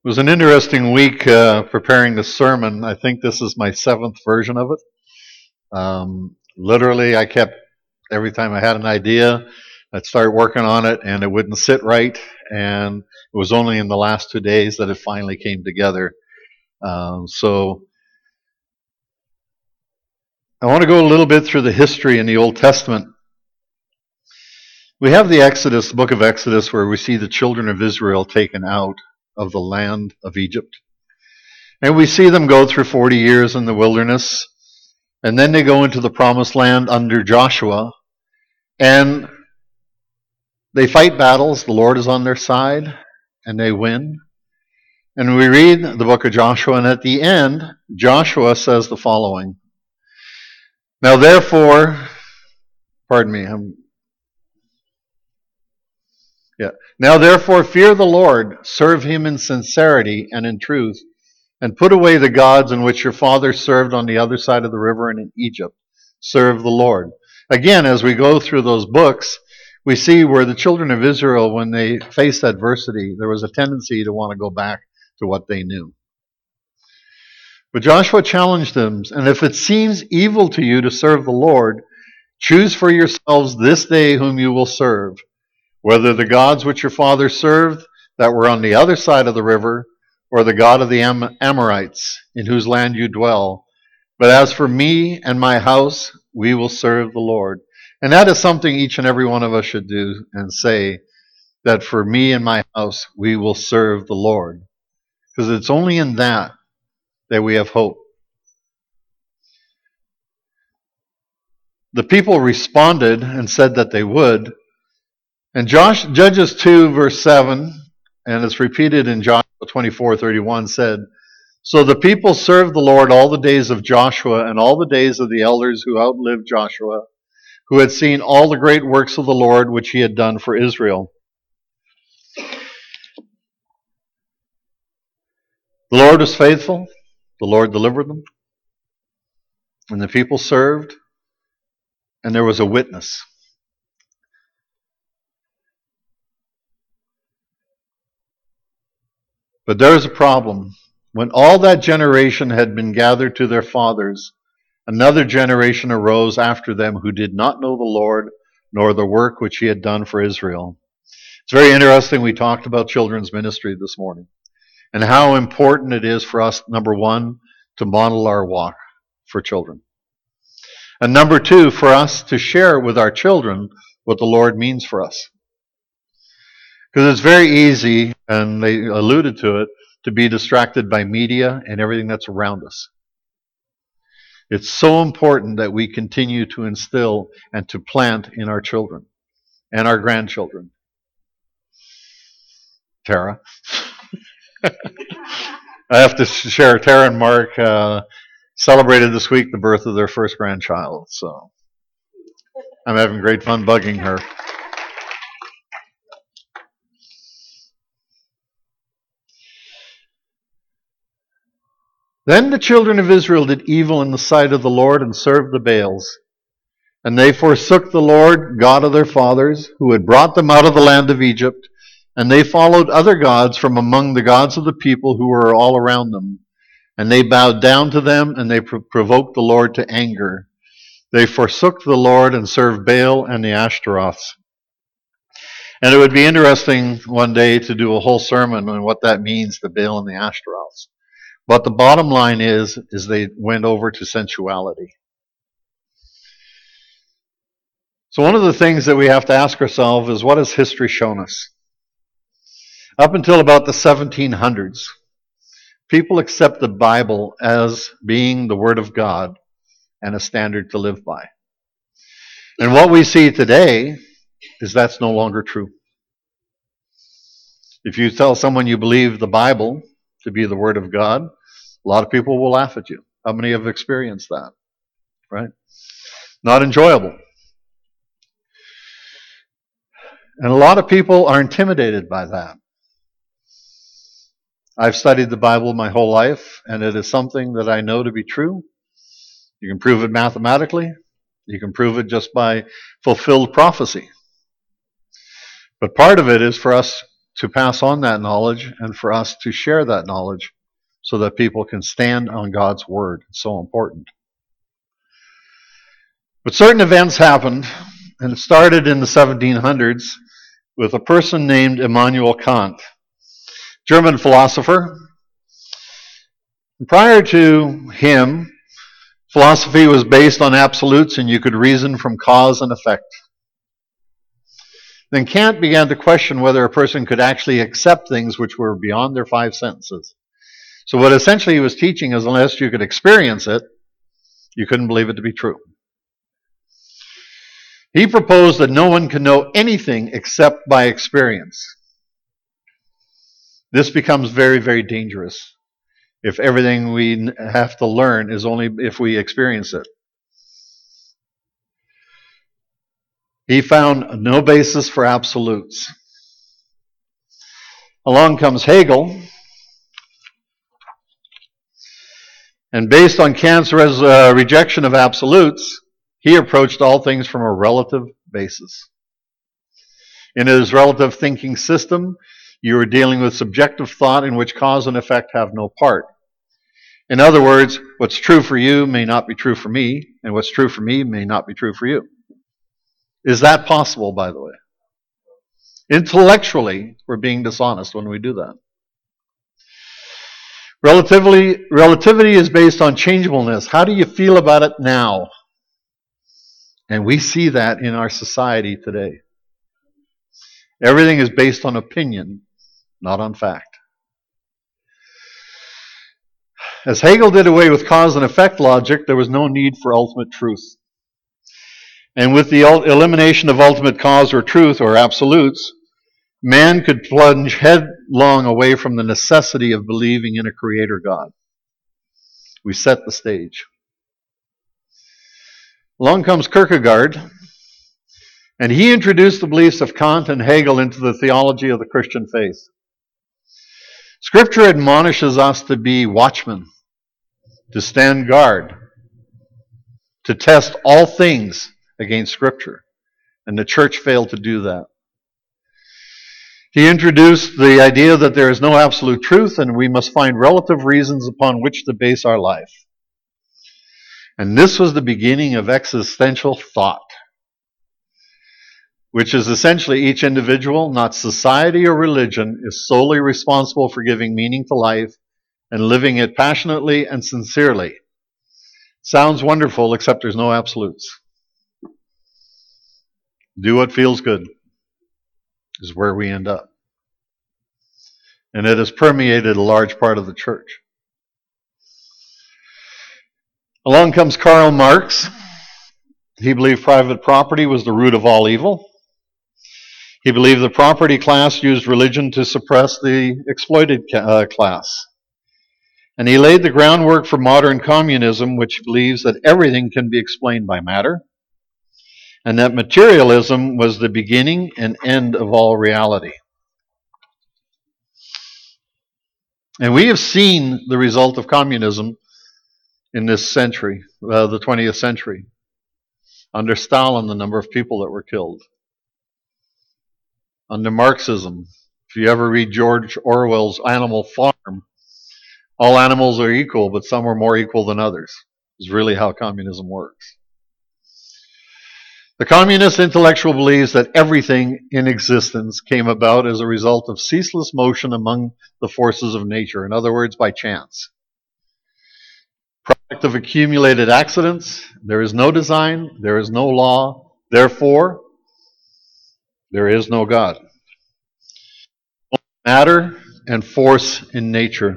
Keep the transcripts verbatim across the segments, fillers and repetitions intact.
It was an interesting week uh, preparing the sermon. I think this is my seventh version of it. Um, literally, I kept, every time I had an idea, I'd start working on it and it wouldn't sit right. And it was only in the last two days that it finally came together. Um, so I want to go a little bit through the history in the Old Testament. We have the Exodus, the book of Exodus, where we see the children of Israel taken out of the land of Egypt. And we see them go through forty years in the wilderness, and then they go into the promised land under Joshua, and they fight battles. The Lord is on their side, and they win. And we read the book of Joshua, and at the end, Joshua says the following. Now therefore, pardon me, I'm Yeah. Now therefore fear the Lord, serve him in sincerity and in truth, and put away the gods in which your fathers served on the other side of the river and in Egypt. Serve the Lord. Again, as we go through those books, we see where the children of Israel, when they faced adversity, there was a tendency to want to go back to what they knew. But Joshua challenged them, and if it seems evil to you to serve the Lord, choose for yourselves this day whom you will serve, whether the gods which your fathers served that were on the other side of the river, or the God of the Am- Amorites, in whose land you dwell. But as for me and my house, we will serve the Lord. And that is something each and every one of us should do and say, that for me and my house, we will serve the Lord. Because it's only in that that we have hope. The people responded and said that they would. And Josh, Judges two, verse seven, and it's repeated in Joshua twenty-four thirty-one, said, So the people served the Lord all the days of Joshua and all the days of the elders who outlived Joshua, who had seen all the great works of the Lord which he had done for Israel. The Lord was faithful. The Lord delivered them. And the people served. And there was a witness. But there is a problem. When all that generation had been gathered to their fathers, another generation arose after them who did not know the Lord, nor the work which he had done for Israel. It's very interesting. We talked about children's ministry this morning and how important it is for us, number one, to model our walk for children. And number two, for us to share with our children what the Lord means for us. Because it's very easy, and they alluded to it, to be distracted by media and everything that's around us. It's so important that we continue to instill and to plant in our children and our grandchildren. Tara. I have to share, Tara and Mark uh, celebrated this week the birth of their first grandchild, so I'm having great fun bugging her. Then the children of Israel did evil in the sight of the Lord and served the Baals. And they forsook the Lord, God of their fathers, who had brought them out of the land of Egypt, and they followed other gods from among the gods of the people who were all around them. And they bowed down to them, and they provoked the Lord to anger. They forsook the Lord and served Baal and the Ashtaroths. And it would be interesting one day to do a whole sermon on what that means, the Baal and the Ashtaroths. But the bottom line is, is they went over to sensuality. So one of the things that we have to ask ourselves is, what has history shown us? Up until about the seventeen hundreds, people accept the Bible as being the Word of God and a standard to live by. And what we see today is that's no longer true. If you tell someone you believe the Bible to be the Word of God, a lot of people will laugh at you. How many have experienced that? Right? Not enjoyable. And a lot of people are intimidated by that. I've studied the Bible my whole life, and it is something that I know to be true. You can prove it mathematically. You can prove it just by fulfilled prophecy. But part of it is for us to pass on that knowledge and for us to share that knowledge so that people can stand on God's word. It's so important. But certain events happened, and it started in the seventeen hundreds with a person named Immanuel Kant, German philosopher. Prior to him, philosophy was based on absolutes, and you could reason from cause and effect. Then Kant began to question whether a person could actually accept things which were beyond their five senses. So what essentially he was teaching is unless you could experience it, you couldn't believe it to be true. He proposed that no one can know anything except by experience. This becomes very, very dangerous if everything we have to learn is only if we experience it. He found no basis for absolutes. Along comes Hegel, and based on Kant's res- uh, rejection of absolutes, he approached all things from a relative basis. In his relative thinking system, you are dealing with subjective thought in which cause and effect have no part. In other words, what's true for you may not be true for me, and what's true for me may not be true for you. Is that possible, by the way? Intellectually, we're being dishonest when we do that. Relativity, relativity is based on changeableness. How do you feel about it now? And we see that in our society today. Everything is based on opinion, not on fact. As Hegel did away with cause and effect logic, there was no need for ultimate truth. And with the elimination of ultimate cause or truth or absolutes, man could plunge headlong away from the necessity of believing in a creator God. We set the stage. Along comes Kierkegaard, and he introduced the beliefs of Kant and Hegel into the theology of the Christian faith. Scripture admonishes us to be watchmen, to stand guard, to test all things against Scripture, and the church failed to do that. He introduced the idea that there is no absolute truth and we must find relative reasons upon which to base our life. And this was the beginning of existential thought, which is essentially each individual, not society or religion, is solely responsible for giving meaning to life and living it passionately and sincerely. Sounds wonderful, except there's no absolutes. Do what feels good is where we end up. And it has permeated a large part of the church. Along comes Karl Marx. He believed private property was the root of all evil. He believed the property class used religion to suppress the exploited uh, class. And he laid the groundwork for modern communism, which believes that everything can be explained by matter, and that materialism was the beginning and end of all reality. And we have seen the result of communism in this century, uh, the twentieth century. Under Stalin, the number of people that were killed. Under Marxism, if you ever read George Orwell's Animal Farm, all animals are equal, but some are more equal than others. Is really how communism works. The communist intellectual believes that everything in existence came about as a result of ceaseless motion among the forces of nature. In other words, by chance. Product of accumulated accidents. There is no design. There is no law. Therefore, there is no God. Matter and force in nature.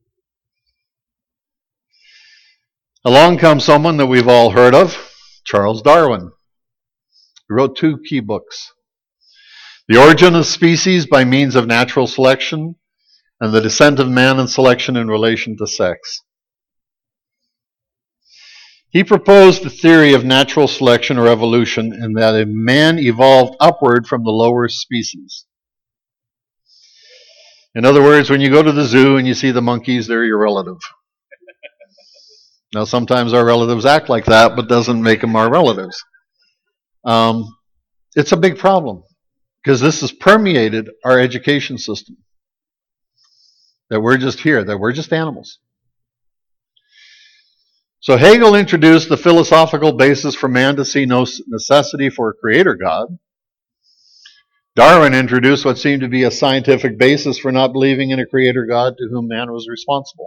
Along comes someone that we've all heard of, Charles Darwin. He wrote two key books. The Origin of Species by Means of Natural Selection and The Descent of Man and Selection in Relation to Sex. He proposed the theory of natural selection or evolution in that a man evolved upward from the lower species. In other words, when you go to the zoo and you see the monkeys, they're your relative. Now, sometimes our relatives act like that, but doesn't make them our relatives. Um, it's a big problem Because this has permeated our education system. That we're just here, that we're just animals. So Hegel introduced the philosophical basis for man to see no necessity for a creator God. Darwin introduced what seemed to be a scientific basis for not believing in a creator God to whom man was responsible.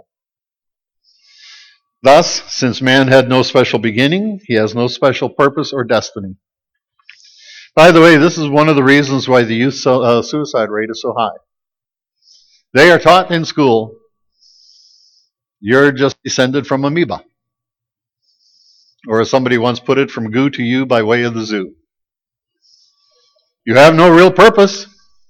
Thus, since man had no special beginning, he has no special purpose or destiny. By the way, this is one of the reasons why the youth su- uh, suicide rate is so high. They are taught in school, you're just descended from amoeba. Or as somebody once put it, from goo to you by way of the zoo. You have no real purpose.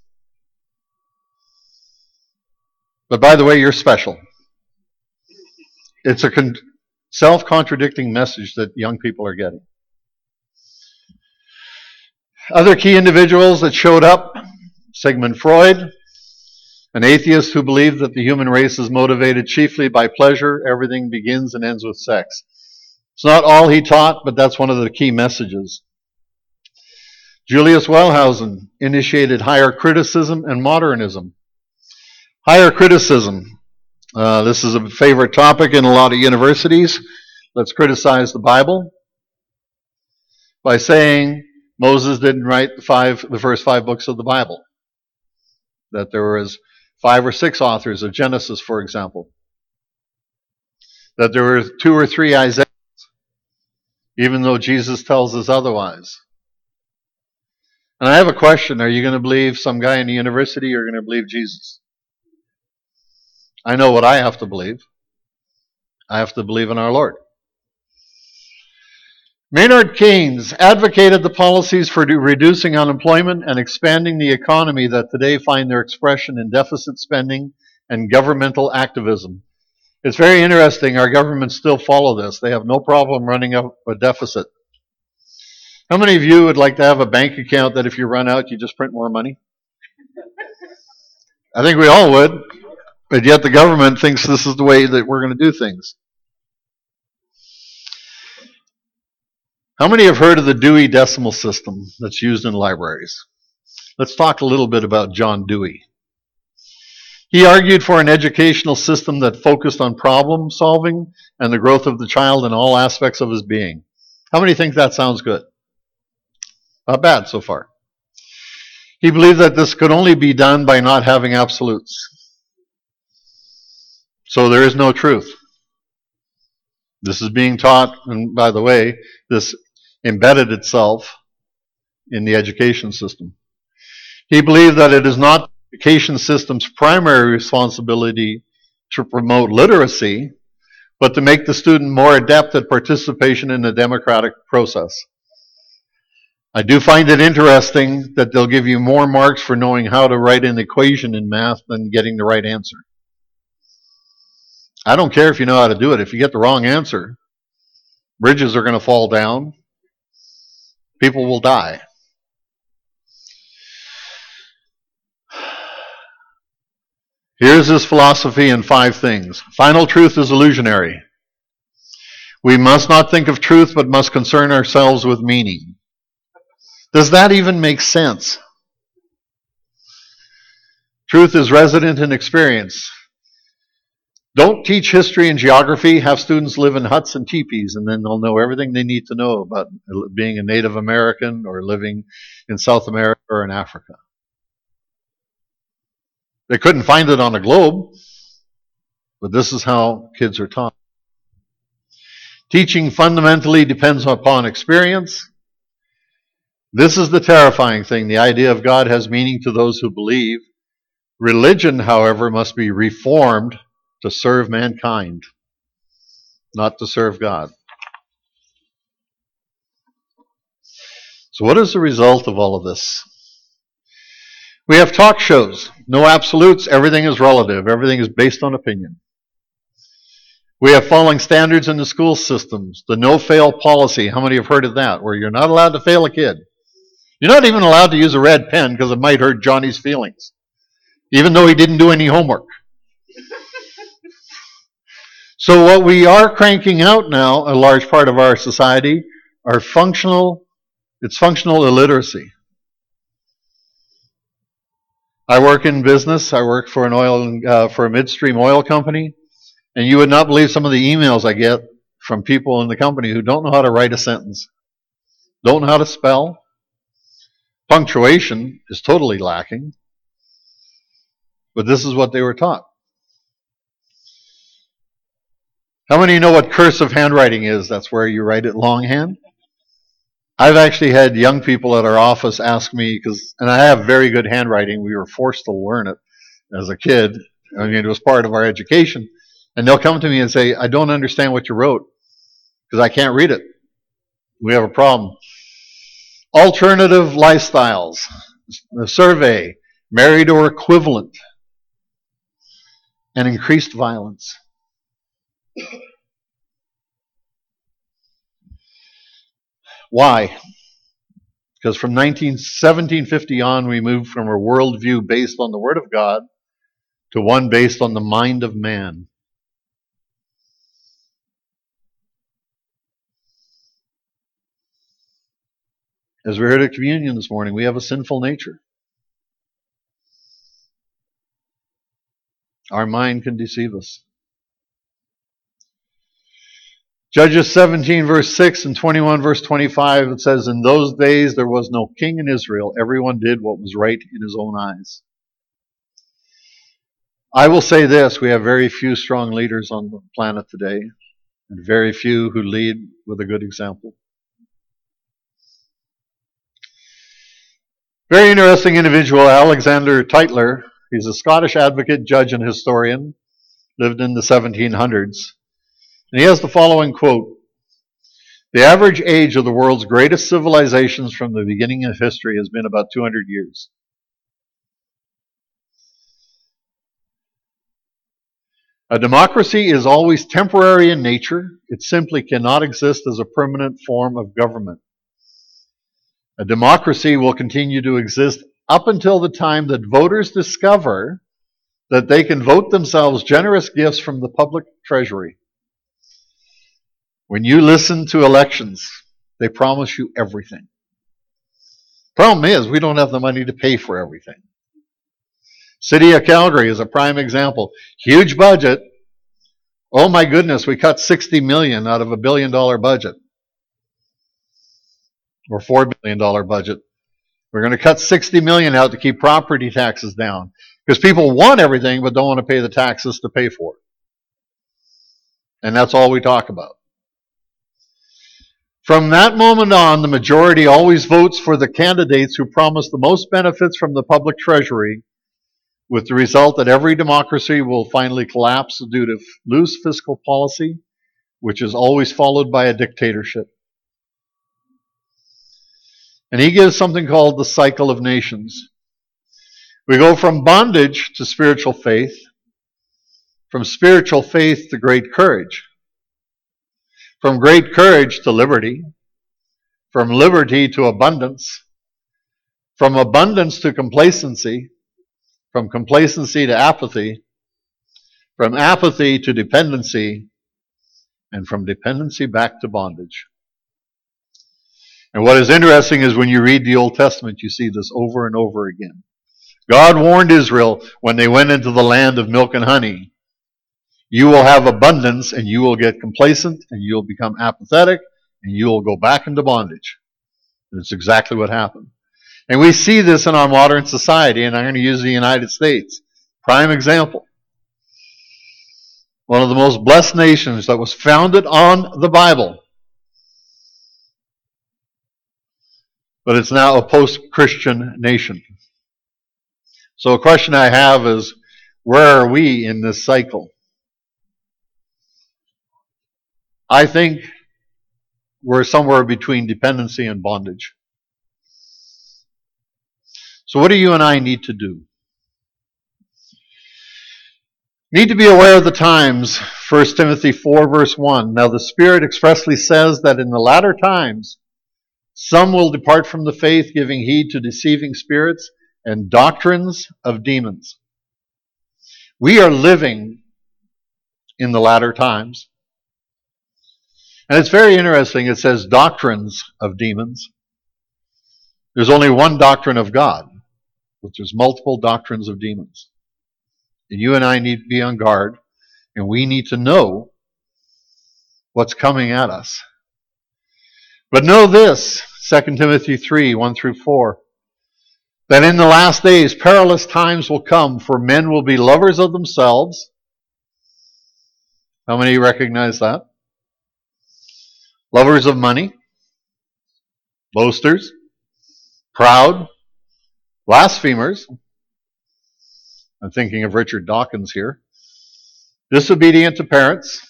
But by the way, you're special. It's a con- self-contradicting message that young people are getting. Other key individuals that showed up, Sigmund Freud, an atheist who believed that the human race is motivated chiefly by pleasure. Everything begins and ends with sex. It's not all he taught, but that's one of the key messages. Julius Wellhausen initiated higher criticism and modernism. Higher criticism. Uh, this is a favorite topic in a lot of universities. Let's criticize the Bible by saying Moses didn't write the five, the first five books of the Bible. That there was five or six authors of Genesis, for example. That there were two or three Isaiahs, even though Jesus tells us otherwise. And I have a question. Are you going to believe some guy in the university or are you going to believe Jesus? I know what I have to believe. I have to believe in our Lord. Maynard Keynes advocated the policies for reducing unemployment and expanding the economy that today find their expression in deficit spending and governmental activism. It's very interesting. Our governments still follow this. They have no problem running up a deficit. How many of you would like to have a bank account that if you run out, you just print more money? I think we all would. But yet the government thinks this is the way that we're going to do things. How many have heard of the Dewey Decimal System that's used in libraries? Let's talk a little bit about John Dewey. He argued for an educational system that focused on problem solving and the growth of the child in all aspects of his being. How many think that sounds good? Not bad so far. He believed that this could only be done by not having absolutes. So there is no truth. This is being taught, and by the way, this embedded itself in the education system. He believed that it is not the education system's primary responsibility to promote literacy, but to make the student more adept at participation in the democratic process. I do find it interesting that they'll give you more marks for knowing how to write an equation in math than getting the right answer. I don't care if you know how to do it. If you get the wrong answer, bridges are going to fall down. People will die. Here's his philosophy in five things. Final truth is illusionary. We must not think of truth, but must concern ourselves with meaning. Does that even make sense? Truth is resident in experience. Don't teach history and geography. Have students live in huts and teepees, and then they'll know everything they need to know about being a Native American or living in South America or in Africa. They couldn't find it on a globe, but this is how kids are taught. Teaching fundamentally depends upon experience. This is the terrifying thing. The idea of God has meaning to those who believe. Religion, however, must be reformed to serve mankind, not to serve God. So what is the result of all of this? We have talk shows. No absolutes. Everything is relative. Everything is based on opinion. We have falling standards in the school systems. The no-fail policy. How many have heard of that? Where you're not allowed to fail a kid. You're not even allowed to use a red pen because it might hurt Johnny's feelings, even though he didn't do any homework. So what we are cranking out now, a large part of our society, are functional, it's functional illiteracy. I work in business. I work for an oil uh, for a midstream oil company, and you would not believe some of the emails I get from people in the company who don't know how to write a sentence, don't know how to spell. Punctuation is totally lacking, but this is what they were taught. How many know what cursive handwriting is? That's where you write it longhand. I've actually had young people at our office ask me, because, and I have very good handwriting. We were forced to learn it as a kid. I mean, it was part of our education. And they'll come to me and say, I don't understand what you wrote because I can't read it. We have a problem. Alternative lifestyles, the survey, married or equivalent, and increased violence. Why? Because from seventeen fifty on, we moved from a worldview based on the Word of God to one based on the mind of man. As we heard at communion this morning, we have a sinful nature. Our mind can deceive us. Judges seventeen verse six and twenty-one verse twenty-five, it says, in those days there was no king in Israel. Everyone did what was right in his own eyes. I will say this, we have very few strong leaders on the planet today, and very few who lead with a good example. Very interesting individual, Alexander Tytler. He's a Scottish advocate, judge, and historian, lived in the seventeen hundreds. And he has the following quote: the average age of the world's greatest civilizations from the beginning of history has been about two hundred years. A democracy is always temporary in nature. It simply cannot exist as a permanent form of government. A democracy will continue to exist up until the time that voters discover that they can vote themselves generous gifts from the public treasury. When you listen to elections, they promise you everything. Problem is, we don't have the money to pay for everything. City of Calgary is a prime example. Huge budget. Oh my goodness, we cut sixty million dollars out of a billion dollar budget. Or four billion dollars budget. We're going to cut sixty million dollars out to keep property taxes down. Because people want everything but don't want to pay the taxes to pay for it. And that's all we talk about. From that moment on, the majority always votes for the candidates who promise the most benefits from the public treasury, with the result that every democracy will finally collapse due to loose fiscal policy, which is always followed by a dictatorship. And he gives something called the cycle of nations. We go from bondage to spiritual faith, from spiritual faith to great courage, from great courage to liberty, from liberty to abundance, from abundance to complacency, from complacency to apathy, from apathy to dependency, and from dependency back to bondage. And what is interesting is when you read the Old Testament, you see this over and over again. God warned Israel when they went into the land of milk and honey, you will have abundance and you will get complacent and you'll become apathetic and you will go back into bondage. And it's exactly what happened. And we see this in our modern society, and I'm going to use the United States. Prime example. One of the most blessed nations that was founded on the Bible. But it's now a post-Christian nation. So a question I have is, where are we in this cycle? I think we're somewhere between dependency and bondage. So what do you and I need to do? Need to be aware of the times. First Timothy four verse one. Now the Spirit expressly says that in the latter times some will depart from the faith, giving heed to deceiving spirits and doctrines of demons. We are living in the latter times. And it's very interesting. It says doctrines of demons. There's only one doctrine of God. But there's multiple doctrines of demons. And you and I need to be on guard, and we need to know what's coming at us. But know this, Second Timothy three, one through four, that in the last days perilous times will come, for men will be lovers of themselves. How many recognize that? Lovers of money, boasters, proud, blasphemers. I'm thinking of Richard Dawkins here. Disobedient to parents,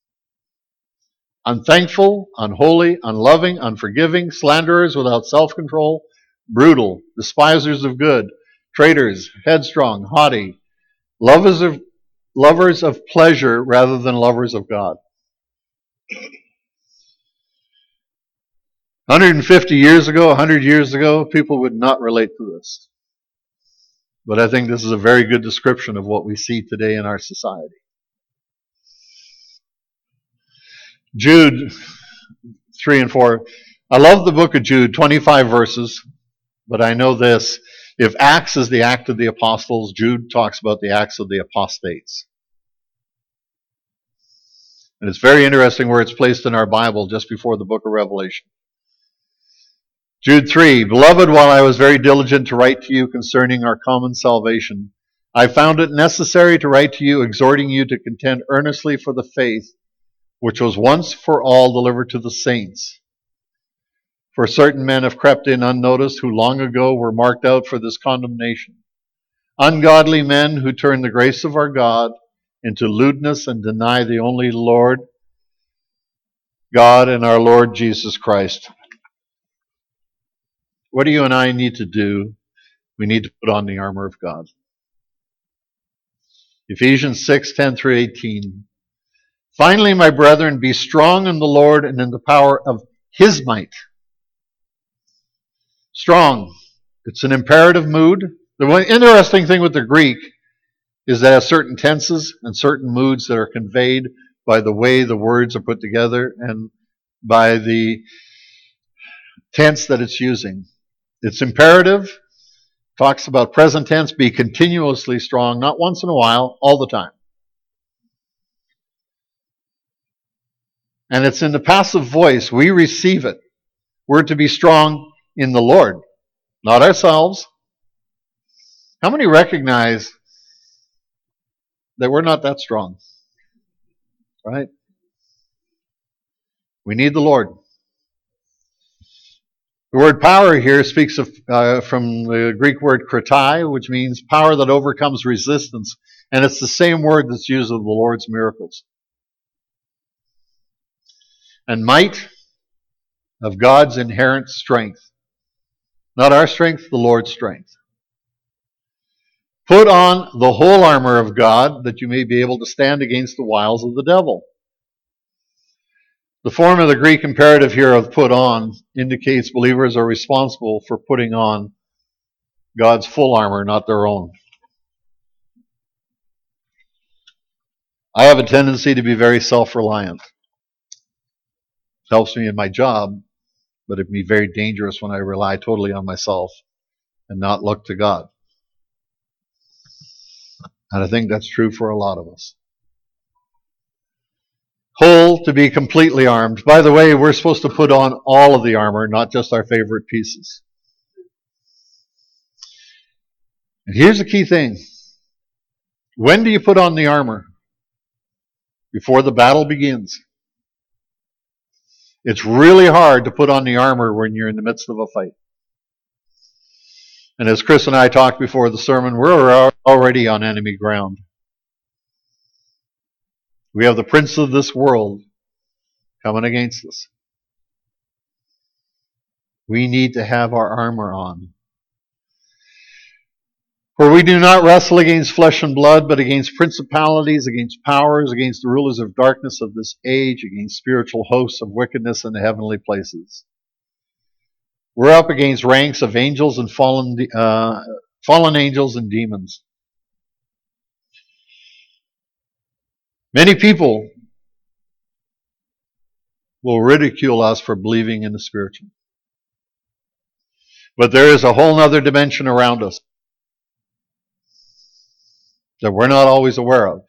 unthankful, unholy, unloving, unforgiving, slanderers without self-control, brutal, despisers of good, traitors, headstrong, haughty, lovers of, lovers of pleasure rather than lovers of God. one hundred fifty years ago, one hundred years ago, people would not relate to this. But I think this is a very good description of what we see today in our society. Jude three and four. I love the book of Jude, twenty-five verses, but I know this. If Acts is the act of the apostles, Jude talks about the acts of the apostates. And it's very interesting where it's placed in our Bible just before the book of Revelation. Jude three, Beloved, while I was very diligent to write to you concerning our common salvation, I found it necessary to write to you, exhorting you to contend earnestly for the faith which was once for all delivered to the saints. For certain men have crept in unnoticed, who long ago were marked out for this condemnation. Ungodly men who turn the grace of our God into lewdness and deny the only Lord, God and our Lord Jesus Christ. What do you and I need to do? We need to put on the armor of God. Ephesians six, ten through eighteen. Finally, my brethren, be strong in the Lord and in the power of His might. Strong. It's an imperative mood. The one interesting thing with the Greek is that it has certain tenses and certain moods that are conveyed by the way the words are put together and by the tense that it's using. It's imperative. Talks about present tense, be continuously strong, not once in a while, all the time. And it's in the passive voice. We receive it. We're to be strong in the Lord, not ourselves. How many recognize that we're not that strong? Right? We need the Lord. The word power here speaks of uh, from the Greek word kratai, which means power that overcomes resistance. And it's the same word that's used of the Lord's miracles. And might of God's inherent strength. Not our strength, the Lord's strength. Put on the whole armor of God that you may be able to stand against the wiles of the devil. The form of the Greek imperative here of put on indicates believers are responsible for putting on God's full armor, not their own. I have a tendency to be very self-reliant. It helps me in my job, but it can be very dangerous when I rely totally on myself and not look to God. And I think that's true for a lot of us. Whole, to be completely armed. By the way, we're supposed to put on all of the armor, not just our favorite pieces. And here's the key thing. When do you put on the armor? Before the battle begins. It's really hard to put on the armor when you're in the midst of a fight. And as Chris and I talked before the sermon, we're already on enemy ground. We have the prince of this world coming against us. We need to have our armor on. For we do not wrestle against flesh and blood, but against principalities, against powers, against the rulers of darkness of this age, against spiritual hosts of wickedness in the heavenly places. We're up against ranks of angels and fallen, uh, fallen angels and demons. Many people will ridicule us for believing in the spiritual. But there is a whole other dimension around us. that we're not always aware of.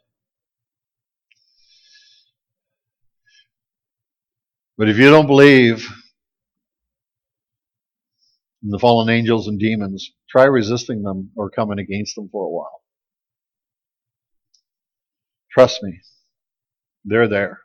But if you don't believe in the fallen angels and demons, try resisting them or coming against them for a while. Trust me, they're there.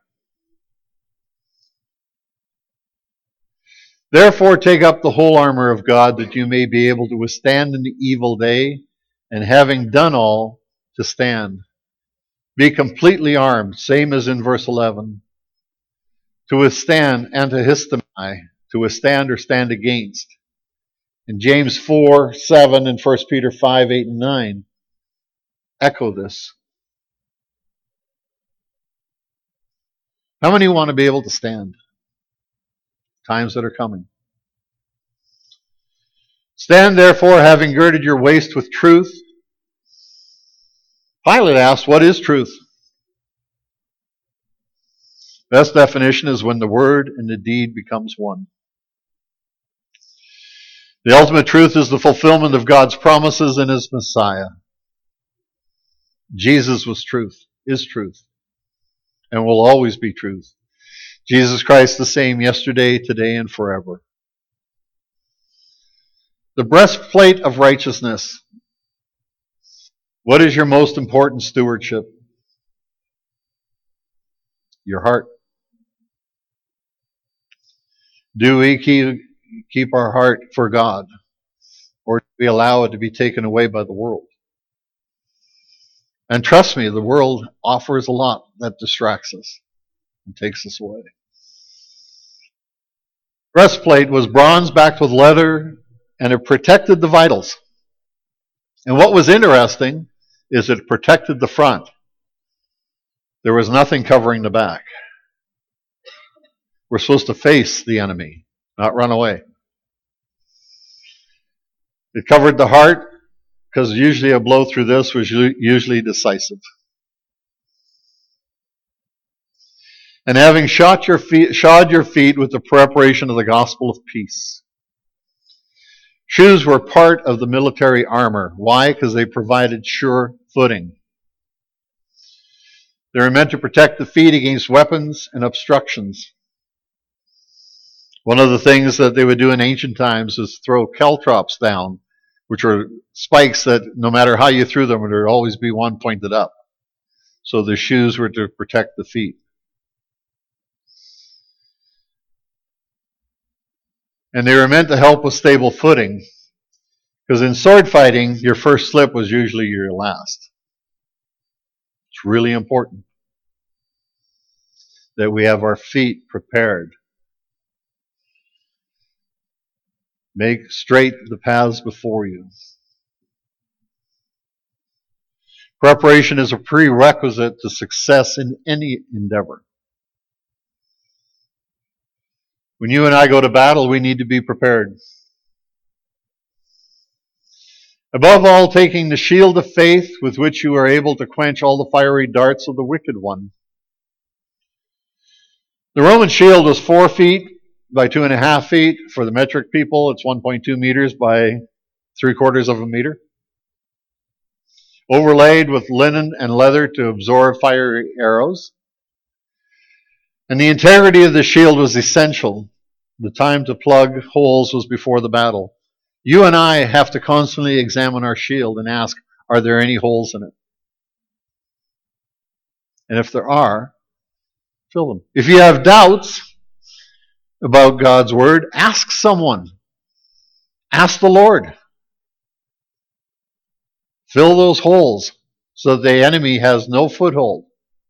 Therefore, take up the whole armor of God, that you may be able to withstand in the evil day, and having done all, to stand. Be completely armed, same as in verse eleven. To withstand, antihistemi, to withstand or stand against. In James four, seven, and First Peter five, eight, and nine, echo this. How many want to be able to stand? Times that are coming. Stand therefore, having girded your waist with truth. Pilate asked, what is truth? Best definition is when the word and the deed becomes one. The ultimate truth is the fulfillment of God's promises in His Messiah. Jesus was truth, is truth, and will always be truth. Jesus Christ the same yesterday, today, and forever. The breastplate of righteousness. What is your most important stewardship? Your heart. Do we keep, keep our heart for God, or do we allow it to be taken away by the world? And trust me, the world offers a lot that distracts us and takes us away. Breastplate was bronze backed with leather, and it protected the vitals. And what was interesting is it protected the front. There was nothing covering the back. We're supposed to face the enemy, not run away. It covered the heart, because usually a blow through this was usually decisive. And having shod your feet, shod your feet with the preparation of the gospel of peace. Shoes were part of the military armor. Why? Because they provided sure footing. They were meant to protect the feet against weapons and obstructions. One of the things that they would do in ancient times is throw caltrops down, which were spikes that no matter how you threw them, there would always be one pointed up. So the shoes were to protect the feet. And they were meant to help with stable footing, because in sword fighting, your first slip was usually your last. It's really important that we have our feet prepared. Make straight the paths before you. Preparation is a prerequisite to success in any endeavor. When you and I go to battle, we need to be prepared. Above all, taking the shield of faith with which you are able to quench all the fiery darts of the wicked one. The Roman shield was four feet by two and a half feet. For the metric people, it's one point two meters by three quarters of a meter. Overlaid with linen and leather to absorb fiery arrows. And the integrity of the shield was essential. The time to plug holes was before the battle. You and I have to constantly examine our shield and ask, are there any holes in it? And if there are, fill them. If you have doubts about God's word, ask someone. Ask the Lord. Fill those holes so that the enemy has no foothold.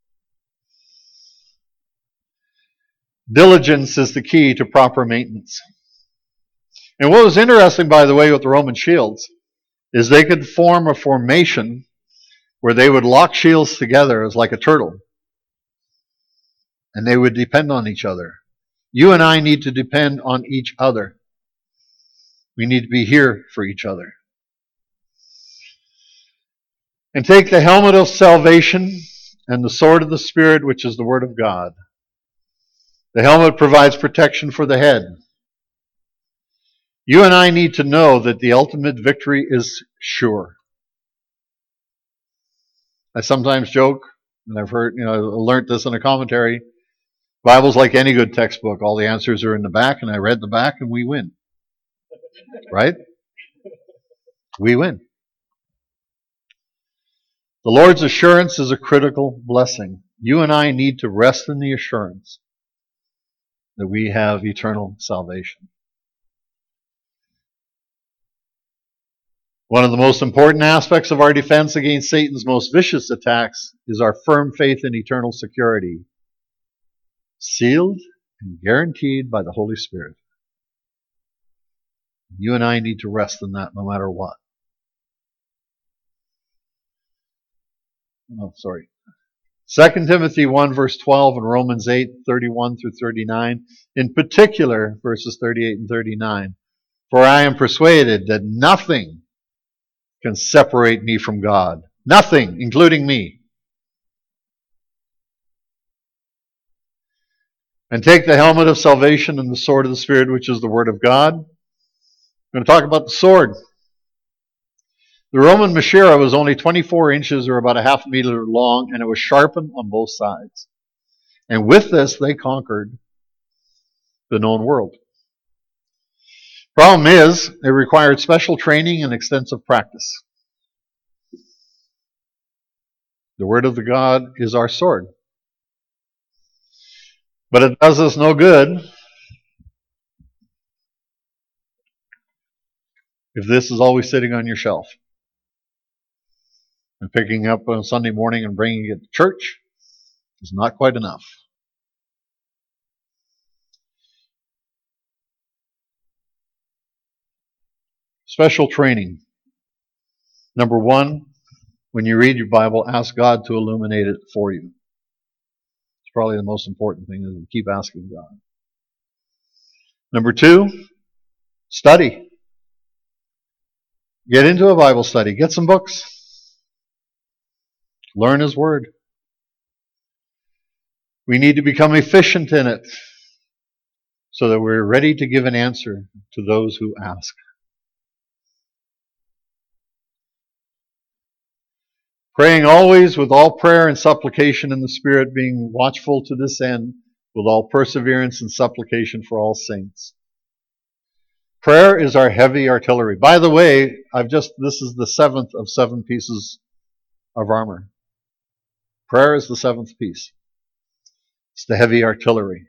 Diligence is the key to proper maintenance. And what was interesting, by the way, with the Roman shields is they could form a formation where they would lock shields together as like a turtle. And they would depend on each other. You and I need to depend on each other. We need to be here for each other. And take the helmet of salvation and the sword of the Spirit, which is the Word of God. The helmet provides protection for the head. You and I need to know that the ultimate victory is sure. I sometimes joke, and I've heard, you know, I learned this in a commentary. Bible's like any good textbook. All the answers are in the back, and I read the back, and we win. Right? We win. The Lord's assurance is a critical blessing. You and I need to rest in the assurance that we have eternal salvation. One of the most important aspects of our defense against Satan's most vicious attacks is our firm faith in eternal security, sealed and guaranteed by the Holy Spirit. You and I need to rest in that no matter what. Oh, sorry. Second Timothy one, verse twelve, and Romans eight, thirty-one through thirty-nine. In particular, verses thirty-eight and thirty-nine. For I am persuaded that nothing can separate me from God. Nothing, including me. And take the helmet of salvation and the sword of the Spirit, which is the Word of God. I'm going to talk about the sword. The Roman Mashira was only twenty-four inches or about a half meter long, and it was sharpened on both sides. And with this, they conquered the known world. Problem is, it required special training and extensive practice. The Word of the God is our sword. But it does us no good if this is always sitting on your shelf. And picking up on Sunday morning and bringing it to church is not quite enough. Special training. Number one, when you read your Bible, ask God to illuminate it for you. It's probably the most important thing, is to keep asking God. Number two, study. Get into a Bible study. Get some books. Learn His Word. We need to become efficient in it so that we're ready to give an answer to those who ask. Praying always with all prayer and supplication in the Spirit, being watchful to this end, with all perseverance and supplication for all saints. Prayer is our heavy artillery. By the way, I've just this is the seventh of seven pieces of armor. Prayer is the seventh piece. It's the heavy artillery.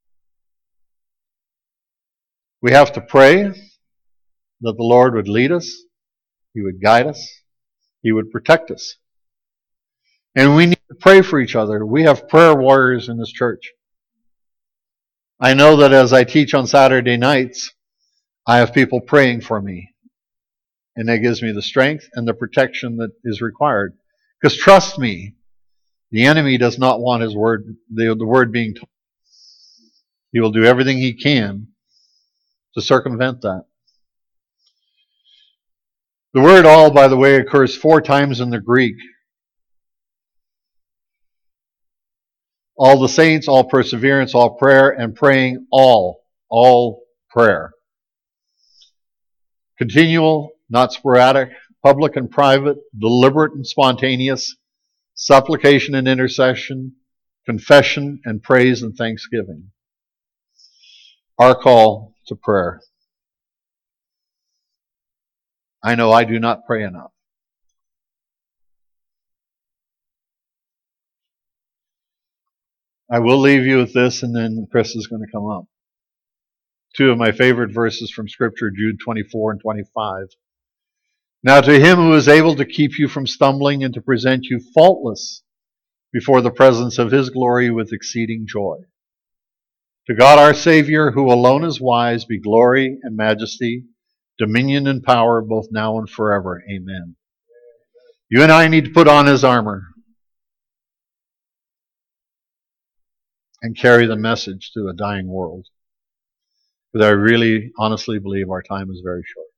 We have to pray that the Lord would lead us, He would guide us, He would protect us. And we need to pray for each other. We have prayer warriors in this church. I know that as I teach on Saturday nights, I have people praying for me. And that gives me the strength and the protection that is required. Because trust me, the enemy does not want his word, the, the word being told. He will do everything he can to circumvent that. The word all, by the way, occurs four times in the Greek. All the saints, all perseverance, all prayer, and praying all. All prayer. Continual, not sporadic, public and private, deliberate and spontaneous, supplication and intercession, confession and praise and thanksgiving. Our call to prayer. I know I do not pray enough. I will leave you with this, and then Chris is going to come up. Two of my favorite verses from Scripture, Jude twenty-four and twenty-five. Now to Him who is able to keep you from stumbling and to present you faultless before the presence of His glory with exceeding joy. To God our Savior, who alone is wise, be glory and majesty, dominion and power, both now and forever. Amen. You and I need to put on His armor and carry the message to a dying world. But I really honestly believe our time is very short.